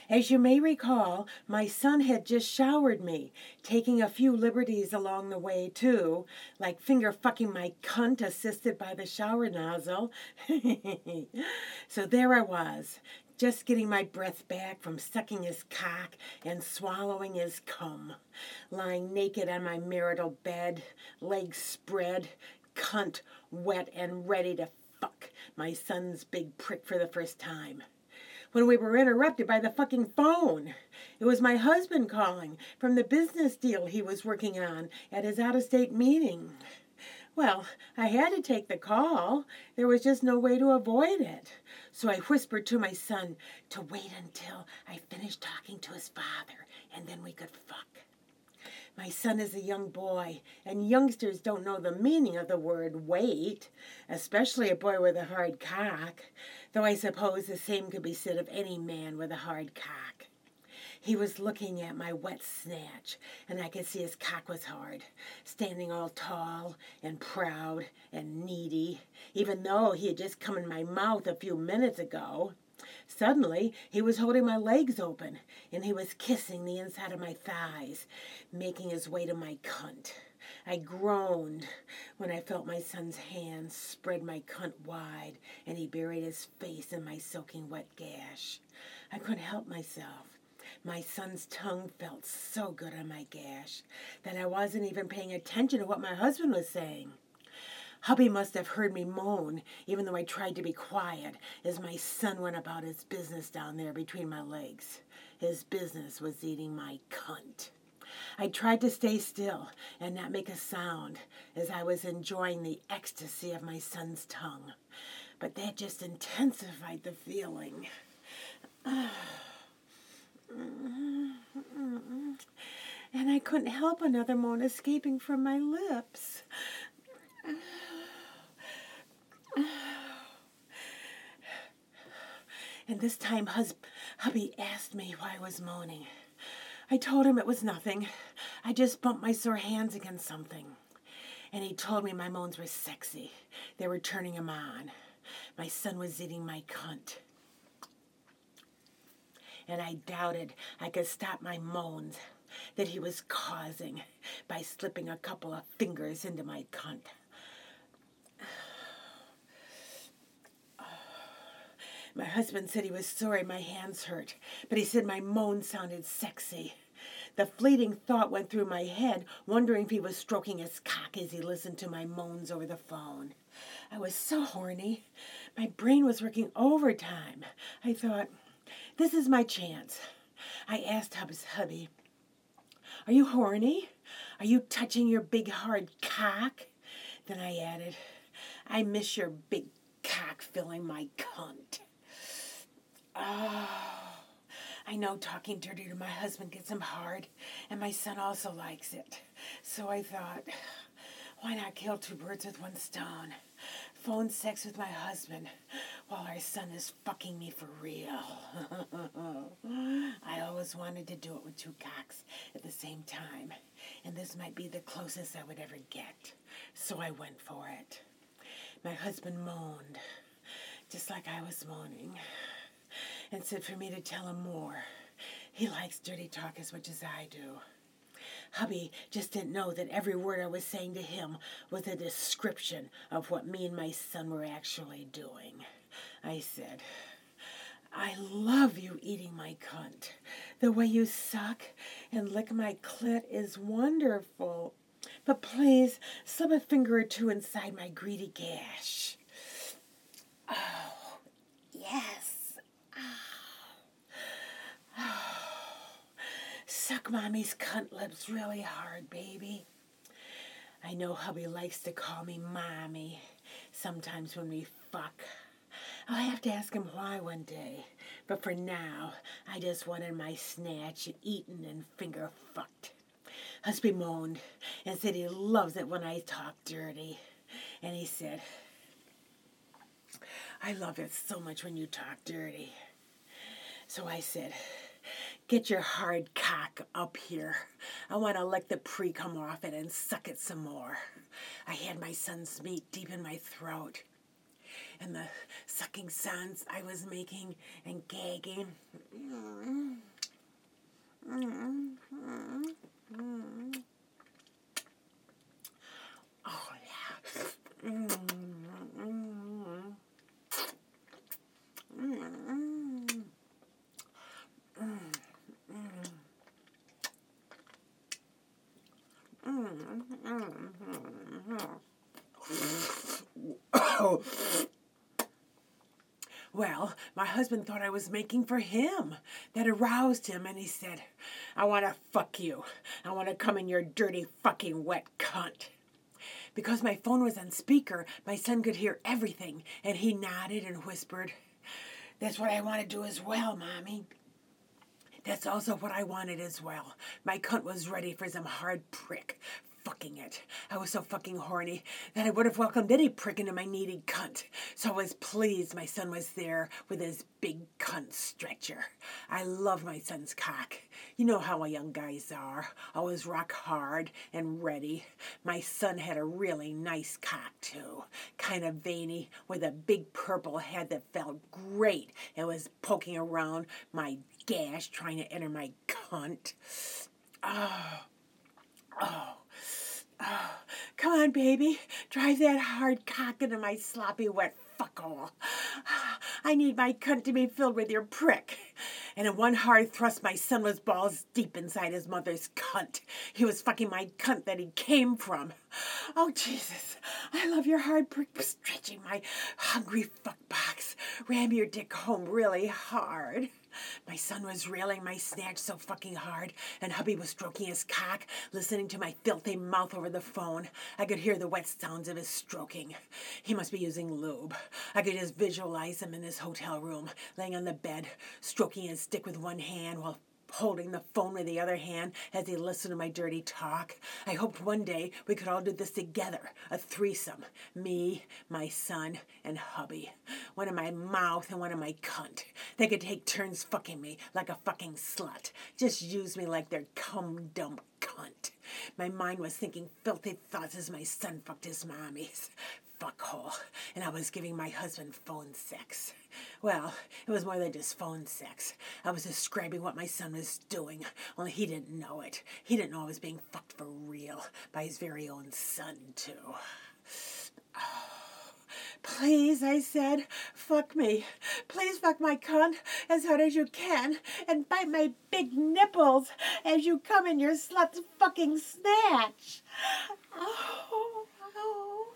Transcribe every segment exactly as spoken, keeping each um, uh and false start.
As you may recall, my son had just showered me, taking a few liberties along the way, too, like finger fucking my cunt assisted by the shower nozzle. So there I was, just getting my breath back from sucking his cock and swallowing his cum, lying naked on my marital bed, legs spread, cunt wet and ready to fuck my son's big prick for the first time, when we were interrupted by the fucking phone. It was my husband calling from the business deal he was working on at his out-of-state meeting. Well, I had to take the call. There was just no way to avoid it. So I whispered to my son to wait until I finished talking to his father, and then we could fuck. My son is a young boy, and youngsters don't know the meaning of the word wait, especially a boy with a hard cock, though I suppose the same could be said of any man with a hard cock. He was looking at my wet snatch, and I could see his cock was hard, standing all tall and proud and needy, even though he had just come in my mouth a few minutes ago. Suddenly, he was holding my legs open, and he was kissing the inside of my thighs, making his way to my cunt. I groaned when I felt my son's hands spread my cunt wide, and he buried his face in my soaking wet gash. I couldn't help myself. My son's tongue felt so good on my gash that I wasn't even paying attention to what my husband was saying. Hubby must have heard me moan, even though I tried to be quiet, as my son went about his business down there between my legs. His business was eating my cunt. I tried to stay still and not make a sound as I was enjoying the ecstasy of my son's tongue, but that just intensified the feeling. And I couldn't help another moan escaping from my lips. And this time, hus- hubby asked me why I was moaning. I told him it was nothing. I just bumped my sore hands against something. And he told me my moans were sexy. They were turning him on. My son was eating my cunt. And I doubted I could stop my moans that he was causing by slipping a couple of fingers into my cunt. My husband said he was sorry my hands hurt, but he said my moans sounded sexy. The fleeting thought went through my head, wondering if he was stroking his cock as he listened to my moans over the phone. I was so horny. My brain was working overtime. I thought, this is my chance. I asked Hub's hubby, are you horny? Are you touching your big hard cock? Then I added, I miss your big cock filling my cunt. Oh, I know talking dirty to my husband gets him hard, and my son also likes it. So I thought, why not kill two birds with one stone? Phone sex with my husband while our son is fucking me for real. I always wanted to do it with two cocks at the same time, and this might be the closest I would ever get. So I went for it. My husband moaned, just like I was moaning, and said for me to tell him more. He likes dirty talk as much as I do. Hubby just didn't know that every word I was saying to him was a description of what me and my son were actually doing. I said, I love you eating my cunt. The way you suck and lick my clit is wonderful. But please, slip a finger or two inside my greedy gash. Oh, yes. Suck Mommy's cunt lips really hard, baby. I know hubby likes to call me Mommy sometimes when we fuck. I'll have to ask him why one day. But for now, I just wanted my snatch eaten and finger fucked. Husby moaned and said he loves it when I talk dirty. And he said, I love it so much when you talk dirty. So I said, get your hard cock up here. I want to lick the pre-cum off it and suck it some more. I had my son's meat deep in my throat, and the sucking sounds I was making and gagging Mm, mm, mm. Oh, yeah. Mm, mm, mm, mm, mm, mm, mm. Well, my husband thought I was making for him. That aroused him, and he said, I want to fuck you. I want to come in your dirty fucking wet cunt. Because my phone was on speaker, my son could hear everything, and he nodded and whispered, That's what I want to do as well, Mommy. That's also what I wanted as well. My cunt was ready for some hard prick. Fucking it. I was so fucking horny that I would have welcomed any prick into my needy cunt. So I was pleased my son was there with his big cunt stretcher. I love my son's cock. You know how young guys are. Always rock hard and ready. My son had a really nice cock too. Kind of veiny with a big purple head that felt great. It was poking around my gash trying to enter my cunt. Oh. Oh. Oh, come on, baby. Drive that hard cock into my sloppy, wet fuckhole. I need my cunt to be filled with your prick. And in one hard thrust, my son was balls deep inside his mother's cunt. He was fucking my cunt that he came from. Oh, Jesus. I love your hard prick stretching my hungry fuck box. Ram your dick home really hard. My son was railing my snatch so fucking hard, and hubby was stroking his cock, listening to my filthy mouth over the phone. I could hear the wet sounds of his stroking. He must be using lube. I could just visualize him in his hotel room, laying on the bed, stroking his dick with one hand while holding the phone with the other hand as he listened to my dirty talk. I hoped one day we could all do this together, a threesome. Me, my son, and hubby. One in my mouth and one in my cunt. They could take turns fucking me like a fucking slut. Just use me like their cum-dump cunt. My mind was thinking filthy thoughts as my son fucked his mommies. Fuckhole. And I was giving my husband phone sex. Well, it was more than just phone sex. I was describing what my son was doing, only he didn't know it. He didn't know I was being fucked for real by his very own son, too. Oh. Please, I said, fuck me. Please fuck my cunt as hard as you can and bite my big nipples as you come in your slut's fucking snatch. Oh, oh,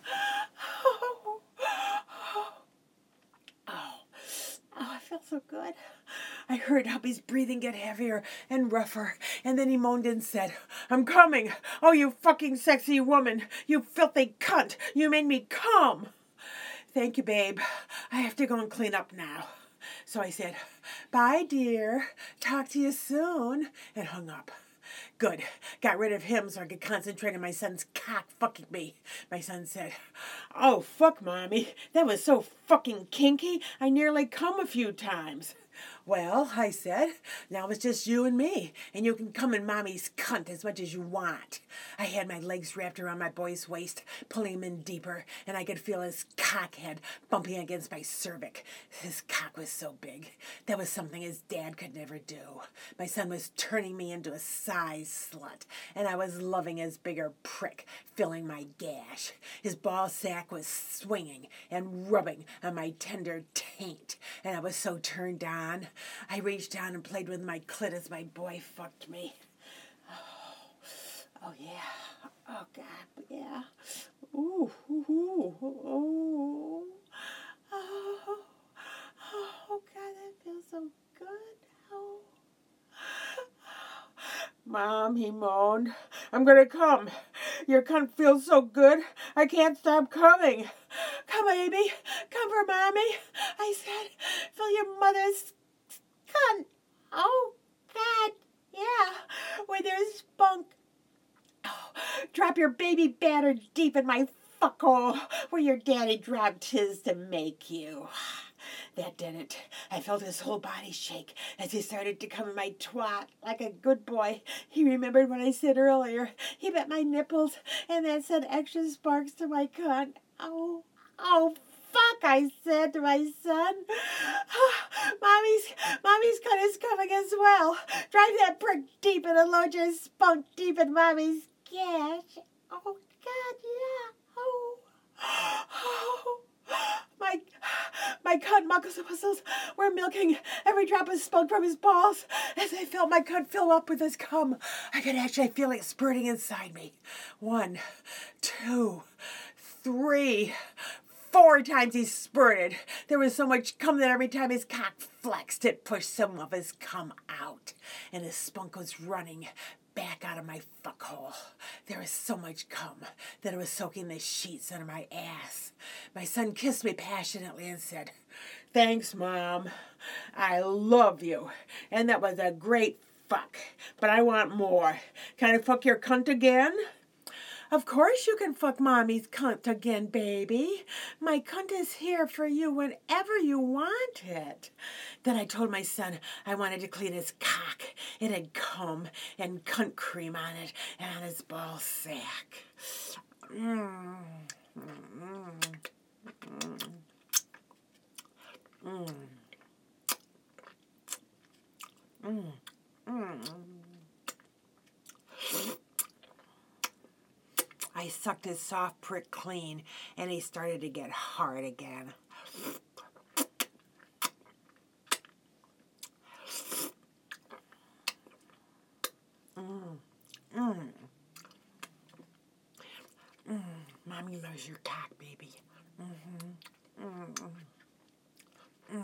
oh, oh. Oh, oh, I felt so good. I heard hubby's breathing get heavier and rougher, and then he moaned and said, I'm coming. Oh, you fucking sexy woman. You filthy cunt. You made me come. Thank you, babe. I have to go and clean up now. So I said, bye, dear. Talk to you soon, and hung up. Good. Got rid of him so I could concentrate on my son's cock fucking me. My son said, oh, fuck, Mommy. That was so fucking kinky, I nearly come a few times. Well, I said, now it's just you and me, and you can come in Mommy's cunt as much as you want. I had my legs wrapped around my boy's waist, pulling him in deeper, and I could feel his cock head bumping against my cervix. His cock was so big. That was something his dad could never do. My son was turning me into a size slut, and I was loving his bigger prick, filling my gash. His ball sack was swinging and rubbing on my tender taint, and I was so turned on. I reached down and played with my clit as my boy fucked me. Oh, oh yeah. Oh, God, yeah. Ooh, ooh, ooh, ooh. Oh, oh, God, that feels so good. Oh. Mom, he moaned, I'm gonna come. Your cunt feels so good, I can't stop coming. Come, baby, come for Mommy. I said, feel your mother's cunt. Oh, God, yeah, with your spunk. Oh, drop your baby batter deep in my fuckhole where your daddy dropped his to make you. That did it. I felt his whole body shake as he started to come in my twat like a good boy. He remembered what I said earlier. He bit my nipples, and that sent extra sparks to my cunt. Oh, oh, fuck, I said to my son. Mommy's, Mommy's cut is coming as well. Drive that prick deep and unload your spunk deep in Mommy's cash. Oh, God, yeah. Oh, oh. My, my cunt muscles were milking every drop of spunk from his balls. As I felt my cunt fill up with his cum, I could actually feel it spurting inside me. One, two, three, four times he spurted. There was so much cum that every time his cock flexed, it pushed some of his cum out. And his spunk was running back out of my fuck hole. There was so much cum that it was soaking the sheets under my ass. My son kissed me passionately and said, "Thanks, Mom. I love you. And that was a great fuck. But I want more. Can I fuck your cunt again?" "Of course you can fuck Mommy's cunt again, baby. My cunt is here for you whenever you want it." Then I told my son I wanted to clean his cock. It had cum and cunt cream on it and on his ball sack. Mm. Mm. Mm. Mm. Mm. I sucked his soft prick clean, and he started to get hard again. Mm. Mm. Mm. Mommy loves your cock, baby. Mm-hmm. Mm. Mm.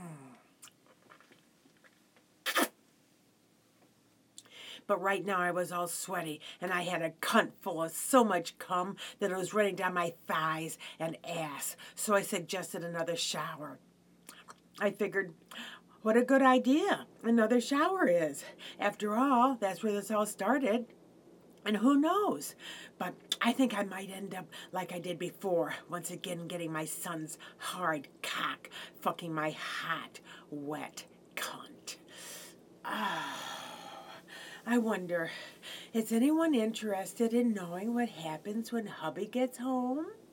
But right now I was all sweaty, and I had a cunt full of so much cum that it was running down my thighs and ass. So I suggested another shower. I figured, what a good idea another shower is. After all, that's where this all started. And who knows? But I think I might end up like I did before, once again getting my son's hard cock fucking my hot, wet cunt. Ah. I wonder, is anyone interested in knowing what happens when hubby gets home?